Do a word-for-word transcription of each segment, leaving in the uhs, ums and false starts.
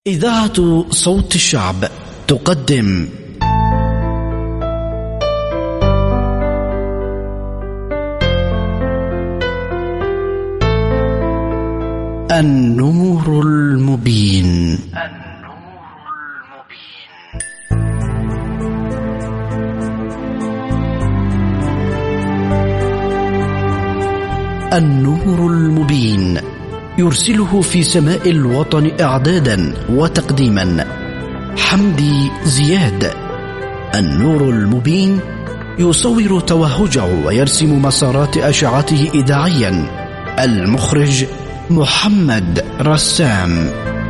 إذاعة صوت الشعب تقدم النور المبين. النور المبين يرسله في سماء الوطن إعدادا وتقديما حمدي زياد. النور المبين يصور توهجه ويرسم مسارات أشعته إذاعيا. المخرج محمد رسام.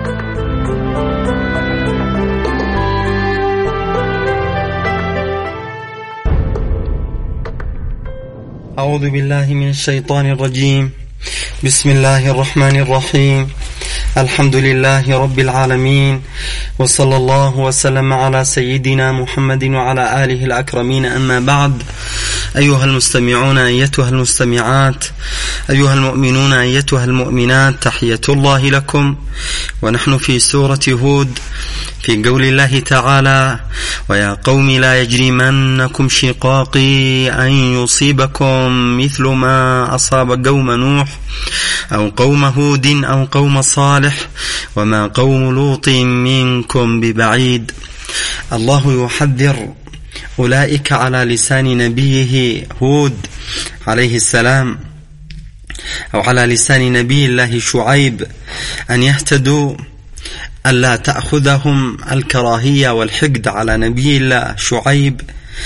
أعوذ بالله من الشيطان الرجيم. بسم الله الرحمن الرحيم. الحمد لله رب العالمين، وصلى الله وسلم على سيدنا محمد وعلى آله الأكرمين. أما بعد، أيها المستمعون أيتها المستمعات، أيها المؤمنون أيتها المؤمنات، تحية الله لكم. ونحن في سورة هود في قول الله تعالى: ويا قوم لا يجرمنكم شقاقي أن يصيبكم مثل ما أصاب قوم نوح أو قوم هود أو قوم صالح وما قوم لوط منكم ببعيد. الله يحذر أولئك على لسان نبيه هود عليه السلام، أو على لسان نبي الله شعيب، أن يهتدوا، ألا تأخذهم الكراهية والحقد على نبي الله شعيب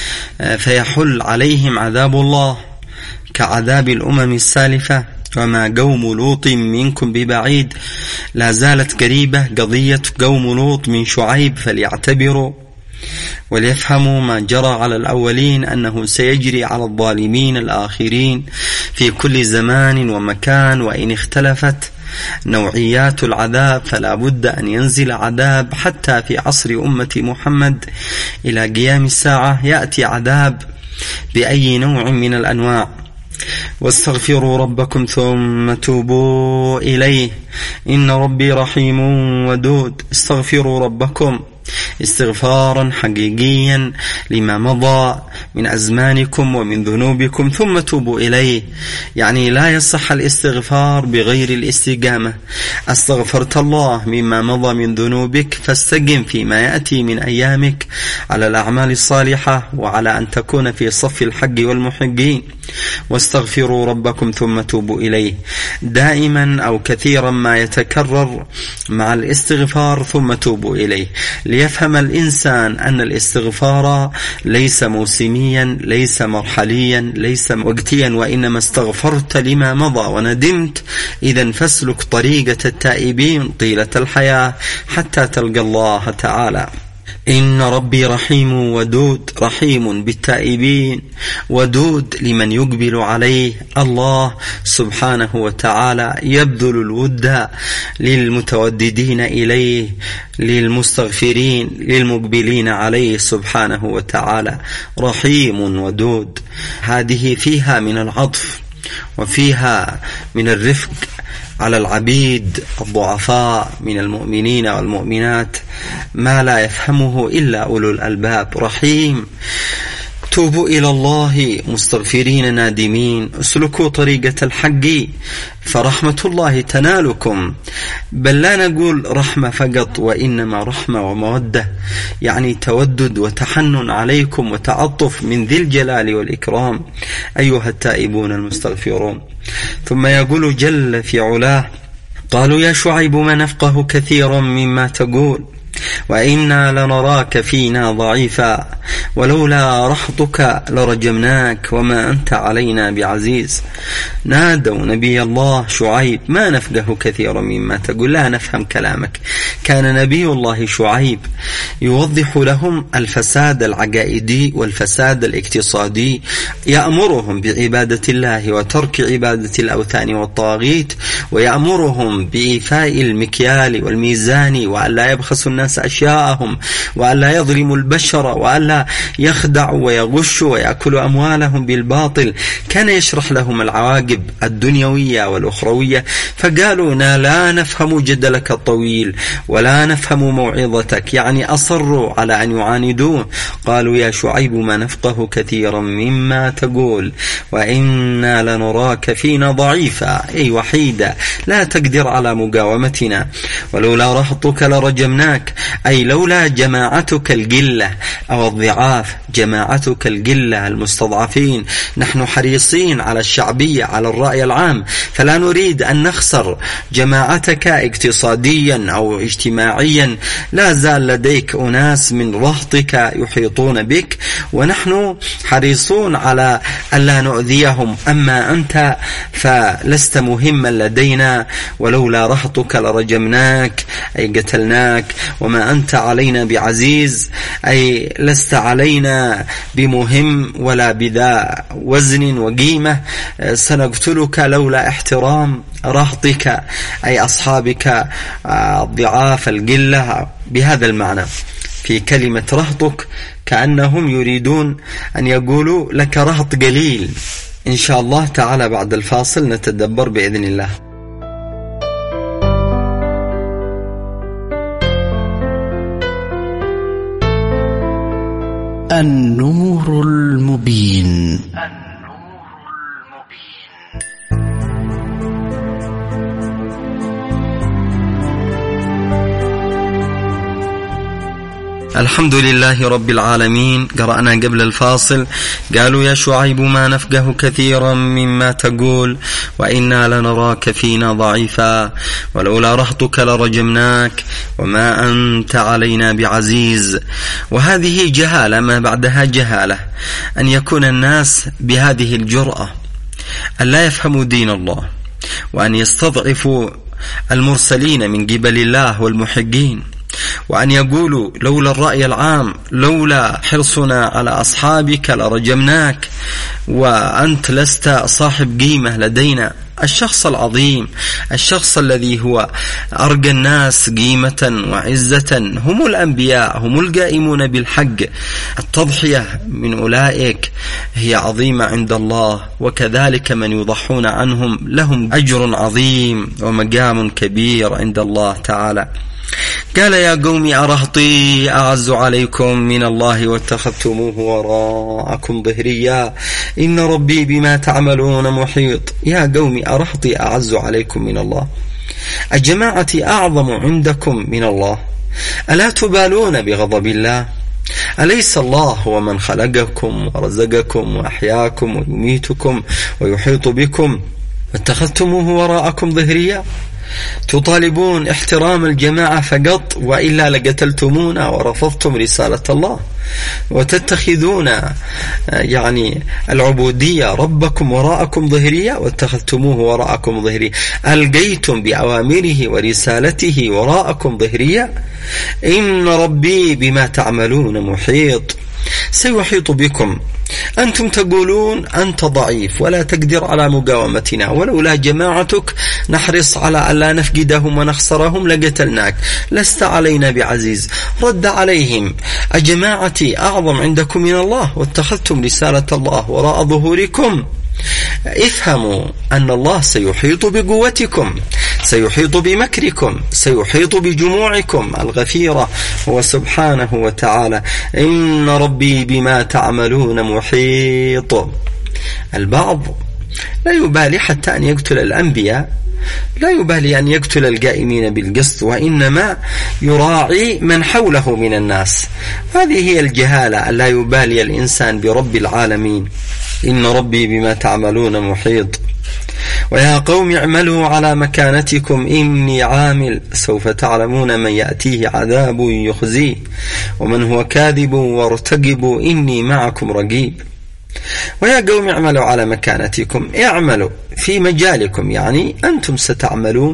فيحل عليهم عذاب الله كعذاب الأمم السالفة. وما قوم لوط منكم ببعيد، لا زالت قريبة قضية قوم لوط من شعيب، فليعتبروا وليفهموا ما جرى على الأولين أنه سيجري على الظالمين الآخرين في كل زمان ومكان. وإن اختلفت نوعيات العذاب فلا بد أن ينزل عذاب، حتى في عصر أمة محمد إلى قيام الساعة يأتي عذاب بأي نوع من الأنواع. واستغفروا ربكم ثم توبوا إليه إن ربي رحيم ودود. استغفروا ربكم استغفارا حقيقيا لما مضى من أزمانكم ومن ذنوبكم، ثم توبوا إليه. يعني لا يصح الاستغفار بغير الاستقامة. استغفرت الله مما مضى من ذنوبك، فاستقم فيما يأتي من أيامك على الأعمال الصالحة، وعلى أن تكون في صف الحق والمحقين. واستغفروا ربكم ثم توبوا إليه، دائما أو كثيرا ما يتكرر مع الاستغفار ثم توبوا إليه، ليفهم الإنسان أن الاستغفار ليس موسميا، ليس مرحليا، ليس وقتيا، وإنما استغفرت لما مضى وندمت. إذن فاسلك طريقة التائبين طيلة الحياة حتى تلقى الله تعالى. إن ربي رحيم ودود، رحيم بالتائبين ودود لمن يقبل عليه. الله سبحانه وتعالى يبذل الود للمتوددين إليه، للمستغفرين، للمقبلين عليه سبحانه وتعالى. رحيم ودود، هذه فيها من العطف وفيها من الرفق على العبيد الضعفاء من المؤمنين والمؤمنات ما لا يفهمه إلا أولو الألباب. رحيم. توبوا إلى الله مستغفرين نادمين، اسلكوا طريقة الحق فرحمة الله تنالكم. بل لا نقول رحمة فقط، وإنما رحمة ومودة، يعني تودد وتحنن عليكم وتعطف من ذي الجلال والإكرام أيها التائبون المستغفرون. ثم يقول جل في علاه: قالوا يا شعيب ما نفقه كثيرا مما تقول وإنا لنراك فينا ضعيفا ولولا رحطك لرجمناك وما أنت علينا بعزيز. نادوا نبي الله شعيب: ما نفقه كثيرا مما تقول، لا نفهم كلامك. كان نبي الله شعيب يوضح لهم الفساد العقائدي والفساد الاقتصادي، يأمرهم بعبادة الله وترك عبادة الأوثان والطاغيت، ويأمرهم بإيفاء المكيال والميزان وأن لا يبخسوا الناس الناس أشياءهم، وألا يظلموا البشر، وألا يخدعوا ويغشوا ويأكلوا أموالهم بالباطل. كان يشرح لهم العواقب الدنيوية والأخروية، فقالوا لا نفهم جدلك الطويل ولا نفهم موعظتك، يعني أصروا على أن يعاندوه. قالوا يا شعيب ما نفقه كثيرا مما تقول وإنا لنراك فينا ضعيفا، أي وحيدا لا تقدر على مقاومتنا، ولولا رهطك لرجمناك، أي لولا جماعتك القلة أو الضعاف، جماعتك القلة المستضعفين. نحن حريصين على الشعبية، على الرأي العام، فلا نريد أن نخسر جماعتك اقتصاديا أو اجتماعيا. لا زال لديك أناس من رهطك يحيطون بك، ونحن حريصون على ألا نؤذيهم. أما أنت فلست مهما لدينا، ولولا رهطك لرجمناك أي قتلناك، وما أنت علينا بعزيز أي لست علينا بمهم ولا بذا وزن وقيمة، سنقتلك لولا احترام رهطك أي أصحابك الضعاف القلة. بهذا المعنى في كلمة رهطك كأنهم يريدون أن يقولوا لك رهط قليل. إن شاء الله تعالى بعد الفاصل نتدبر بإذن الله. النور المبين. الحمد لله رب العالمين. قرأنا قبل الفاصل قالوا يا شعيب ما نفقه كثيرا مما تقول وإنا لنراك فينا ضعيفا ولولا رهطك لرجمناك وما أنت علينا بعزيز. وهذه جهالة ما بعدها جهالة، أن يكون الناس بهذه الجرأة أن لا يفهموا دين الله، وأن يستضعفوا المرسلين من قبل الله والمحقين، وأن يقولوا لولا الرأي العام، لولا حرصنا على أصحابك لرجمناك، وأنت لست صاحب قيمة لدينا. الشخص العظيم، الشخص الذي هو أرقى الناس قيمة وعزة هم الأنبياء، هم القائمون بالحق. التضحية من أولئك هي عظيمة عند الله، وكذلك من يضحون عنهم لهم أجر عظيم ومقام كبير عند الله تعالى. قال يا قوم أرهطي أعز عليكم من الله واتخذتموه وراءكم ظهريا إن ربي بما تعملون محيط. يا قوم أرهطي أعز عليكم من الله، الجماعة أعظم عندكم من الله، ألا تبالون بغضب الله؟ أليس الله هو من خلقكم ورزقكم وأحياكم ويميتكم ويحيط بكم واتخذتموه وراءكم ظهريا؟ تطالبون احترام الجماعة فقط، وإلا لقتلتمونا ورفضتم رسالة الله، وتتخذون يعني العبودية ربكم وراءكم ظهرية واتخذتموه وراءكم ظهرية. ألقيتم بأوامره ورسالته وراءكم ظهرية. إن ربي بما تعملون محيط، سيحيط بكم. أنتم تقولون أنت ضعيف ولا تقدر على مقاومتنا، ولولا جماعتك نحرص على ألا نفقدهم ونخسرهم لقتلناك، لست علينا بعزيز. رد عليهم أجماعتي أعظم عندكم من الله واتخذتم رسالة الله وراء ظهوركم؟ افهموا أن الله سيحيط بقوتكم، سيحيط بمكركم، سيحيط بجموعكم الغفيرة هو سبحانه وتعالى. إن ربي بما تعملون محيط. البعض لا يبالي حتى أن يقتل الأنبياء، لا يبالي أن يقتل القائمين بالقسط، وإنما يراعي من حوله من الناس. هذه هي الجهالة، لا يبالي الإنسان برب العالمين. إن ربي بما تعملون محيط. ويا قوم اعملوا على مكانتكم إني عامل سوف تعلمون من يأتيه عذاب يخزيه ومن هو كاذب وارتقبوا إني معكم رقيب. ويا قوم اعملوا على مكانتكم، اعملوا في مجالكم، يعني أنتم ستعملون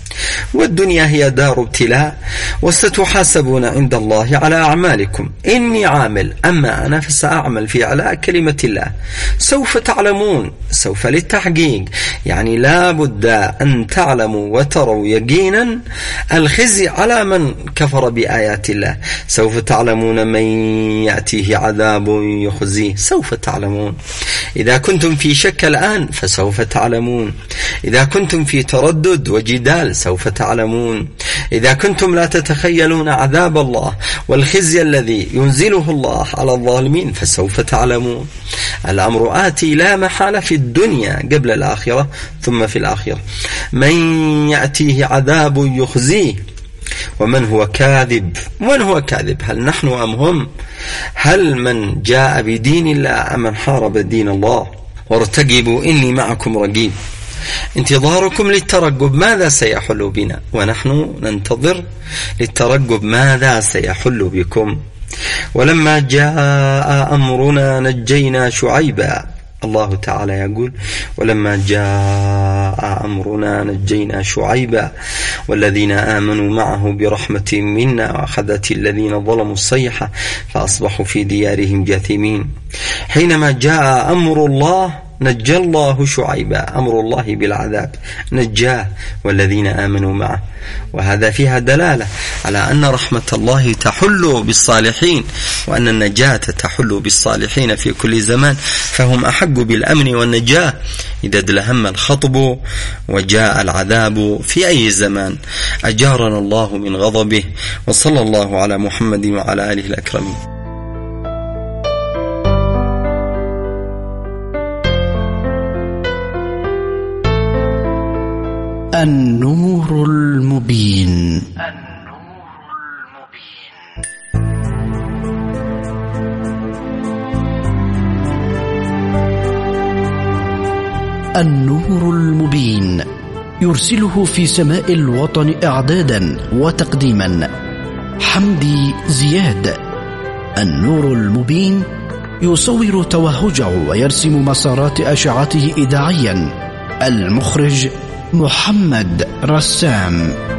والدنيا هي دار ابتلاء، وستحاسبون عند الله على أعمالكم. إني عامل، أما أنا فسأعمل في علاء كلمة الله. سوف تعلمون، سوف للتحقيق، يعني لا بد أن تعلموا وتروا يقينا الخزي على من كفر بآيات الله. سوف تعلمون من يأتيه عذاب يخزيه، سوف تعلمون. إذا كنتم في شك الآن فسوف تعلمون. إذا كنتم في تردد وجدال سوف تعلمون. إذا كنتم لا تتخيلون عذاب الله والخزي الذي ينزله الله على الظالمين فسوف تعلمون. الأمر آتي لا محالة في الدنيا قبل الآخرة ثم في الآخرة. من يأتيه عذاب يخزيه. ومن هو كاذب؟ من هو كاذب؟ هل نحن أم هم؟ هل من جاء بدين الله أم من حارب دين الله؟ وارتقبوا إني معكم رقيب. انتظاركم للترقب ماذا سيحل بنا، ونحن ننتظر للترقب ماذا سيحل بكم. ولما جاء أمرنا نجينا شعيبا. الله تعالى يقول: ولما جاء أمرنا نجينا شعيبا والذين آمنوا معه برحمة منا وأخذت الذين ظلموا الصيحة فأصبحوا في ديارهم جاثمين. حينما جاء أمر الله نجى الله شعيبا، أمر الله بالعذاب نجاه والذين آمنوا معه. وهذا فيها دلالة على أن رحمة الله تحل بالصالحين، وأن النجاة تحل بالصالحين في كل زمان، فهم أحق بالأمن والنجاة إذا دلهم الخطب وجاء العذاب في أي زمان. أجارنا الله من غضبه، وصلى الله على محمد وعلى آله الأكرمين. النور المبين. النور المبين يرسله في سماء الوطن إعدادا وتقديما حمدي زياد. النور المبين يصور توهجه ويرسم مسارات أشعته إذاعيا. المخرج محمد رسام.